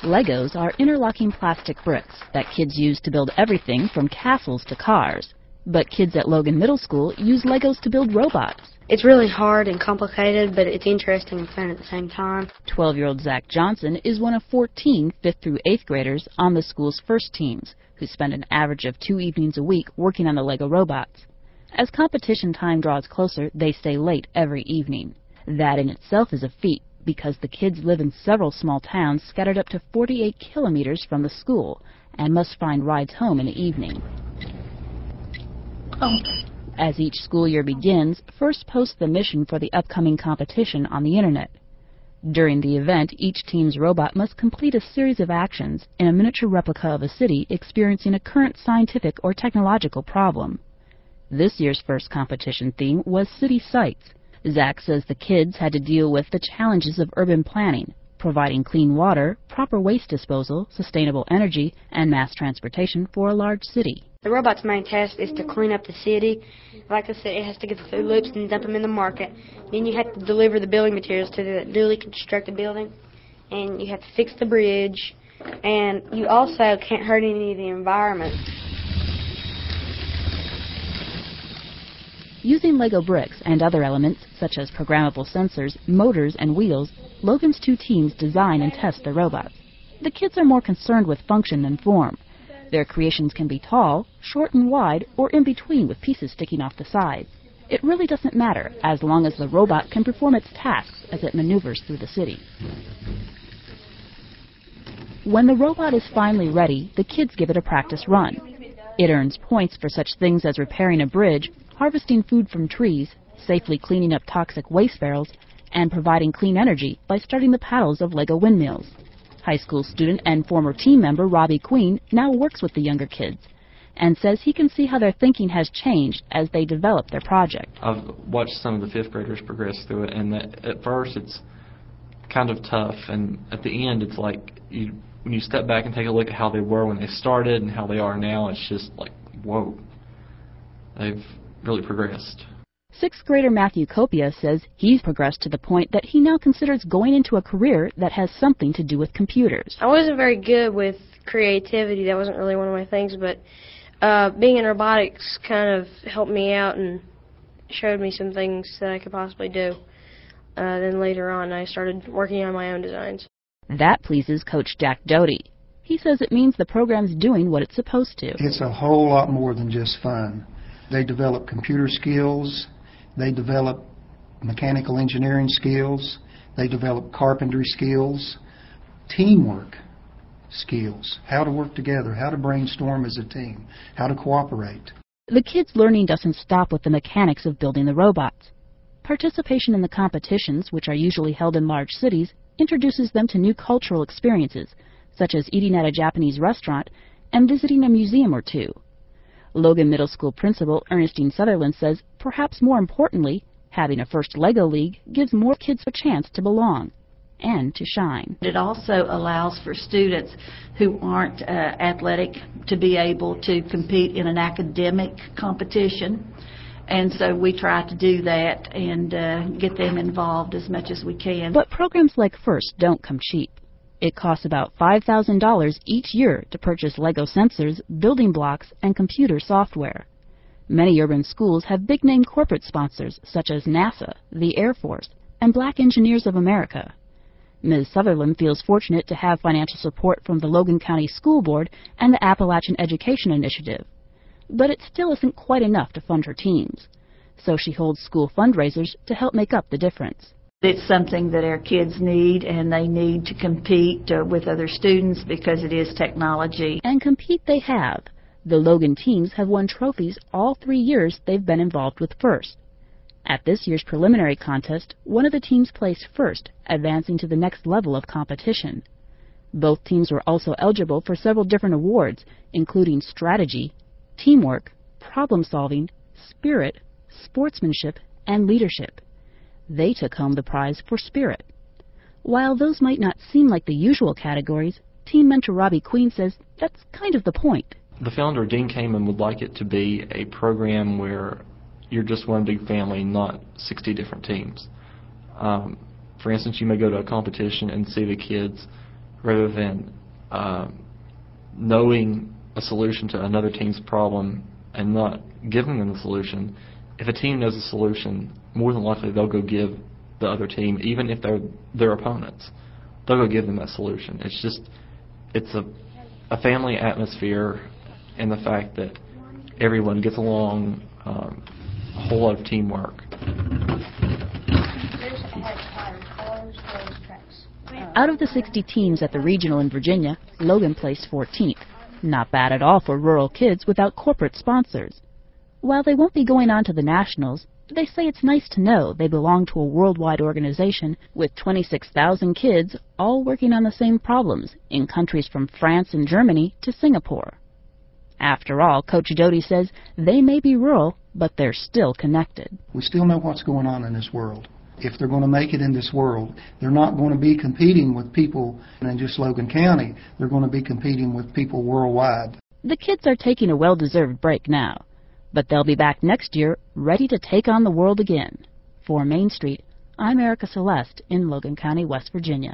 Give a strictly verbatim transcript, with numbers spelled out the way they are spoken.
Legos are interlocking plastic bricks that kids use to build everything from castles to cars. But kids at Logan Middle School use Legos to build robots. It's really hard and complicated, but it's interesting and fun at the same time. twelve-year-old Zach Johnson is one of fourteen fifth through eighth graders on the school's first teams, who spend an average of two evenings a week working on the Lego robots. As competition time draws closer, they stay late every evening. That in itself is a feat, because the kids live in several small towns scattered up to forty-eight kilometers from the school and must find rides home in the evening. Oh. As each school year begins, First posts the mission for the upcoming competition on the internet. During the event, each team's robot must complete a series of actions in a miniature replica of a city experiencing a current scientific or technological problem. This year's First competition theme was City Sights. Zach says the kids had to deal with the challenges of urban planning, providing clean water, proper waste disposal, sustainable energy, and mass transportation for a large city. The robot's main task is to clean up the city. Like I said, it has to get the food loops and dump them in the market. Then you have to deliver the building materials to the newly constructed building, and you have to fix the bridge, and you also can't hurt any of the environment. Using Lego bricks and other elements, such as programmable sensors, motors, and wheels, Logan's two teams design and test their robots. The kids are more concerned with function than form. Their creations can be tall, short and wide, or in between with pieces sticking off the sides. It really doesn't matter, as long as the robot can perform its tasks as it maneuvers through the city. When the robot is finally ready, the kids give it a practice run. It earns points for such things as repairing a bridge, harvesting food from trees, safely cleaning up toxic waste barrels, and providing clean energy by starting the paddles of Lego windmills. High school student and former team member Robbie Queen now works with the younger kids and says he can see how their thinking has changed as they develop their project. I've watched some of the fifth graders progress through it, and that at first it's kind of tough, and at the end it's like you, when you step back and take a look at how they were when they started and how they are now, it's just like, whoa, they've really progressed. Sixth grader Matthew Copia says he's progressed to the point that he now considers going into a career that has something to do with computers. I wasn't very good with creativity. That wasn't really one of my things, but uh, being in robotics kind of helped me out and showed me some things that I could possibly do. Uh, then later on, I started working on my own designs. That pleases Coach Jack Doty. He says it means the program's doing what it's supposed to. It's a whole lot more than just fun. They develop computer skills. They develop mechanical engineering skills. They develop carpentry skills, teamwork skills, how to work together, how to brainstorm as a team, how to cooperate. The kids' learning doesn't stop with the mechanics of building the robots. Participation in the competitions, which are usually held in large cities, introduces them to new cultural experiences, such as eating at a Japanese restaurant and visiting a museum or two. Logan Middle School principal Ernestine Sutherland says, perhaps more importantly, having a First Lego League gives more kids a chance to belong and to shine. It also allows for students who aren't uh, athletic to be able to compete in an academic competition. And so we try to do that and uh, get them involved as much as we can. But programs like First don't come cheap. It costs about five thousand dollars each year to purchase Lego sensors, building blocks, and computer software. Many urban schools have big-name corporate sponsors such as NASA, the Air Force, and Black Engineers of America. Miz Sutherland feels fortunate to have financial support from the Logan County School Board and the Appalachian Education Initiative. But it still isn't quite enough to fund her teams. So she holds school fundraisers to help make up the difference. It's something that our kids need, and they need to compete uh, with other students because it is technology. And compete they have. The Logan teams have won trophies all three years they've been involved with First. At this year's preliminary contest, one of the teams placed first, advancing to the next level of competition. Both teams were also eligible for several different awards, including strategy, teamwork, problem-solving, spirit, sportsmanship, and leadership. They took home the prize for spirit. While those might not seem like the usual categories, team mentor Robbie Queen says that's kind of the point. The founder, Dean Kamen, would like it to be a program where you're just one big family, not sixty different teams. Um, for instance, you may go to a competition and see the kids rather than uh, knowing a solution to another team's problem and not giving them the solution. If a team knows the solution, more than likely they'll go give the other team, even if they're their opponents, they'll go give them that solution. It's just, it's a, a family atmosphere, and the fact that everyone gets along, um, a whole lot of teamwork. Out of the sixty teams at the regional in Virginia, Logan placed fourteenth. Not bad at all for rural kids without corporate sponsors. While they won't be going on to the nationals, they say it's nice to know they belong to a worldwide organization with twenty-six thousand kids all working on the same problems in countries from France and Germany to Singapore. After all, Coach Doty says they may be rural, but they're still connected. We still know what's going on in this world. If they're going to make it in this world, they're not going to be competing with people in just Logan County. They're going to be competing with people worldwide. The kids are taking a well-deserved break now, but they'll be back next year ready to take on the world again. For Main Street, I'm Erica Celeste in Logan County, West Virginia.